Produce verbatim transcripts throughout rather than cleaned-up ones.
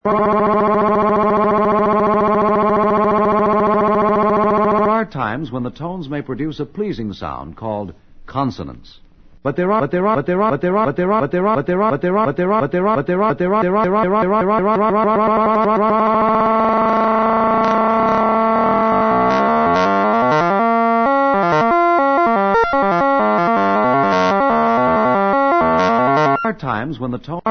are times when the tones may produce a pleasing sound called consonants. But there are, but there are, but there are, but there are, but there are, but there are, but there are, but there are, but there are, but there are, but there are, but there are, there are, there are, there are times when the tone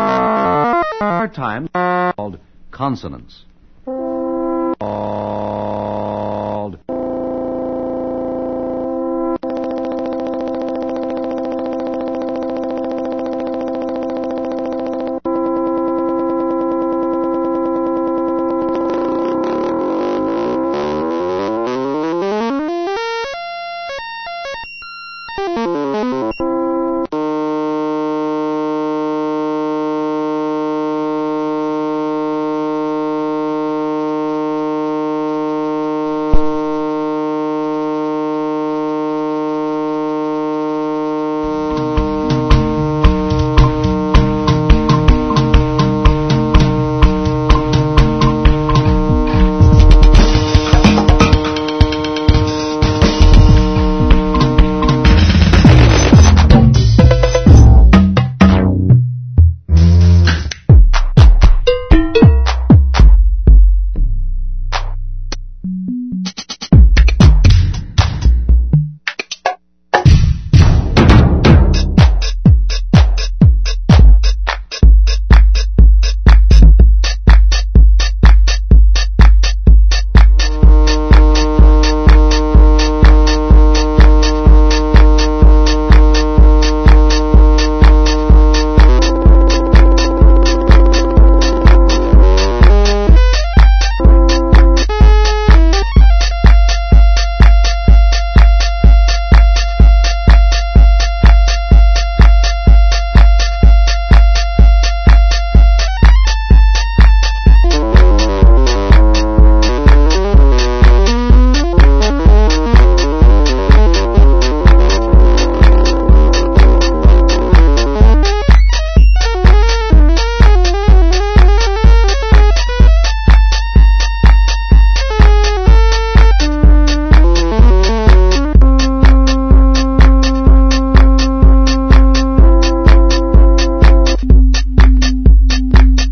times called consonants.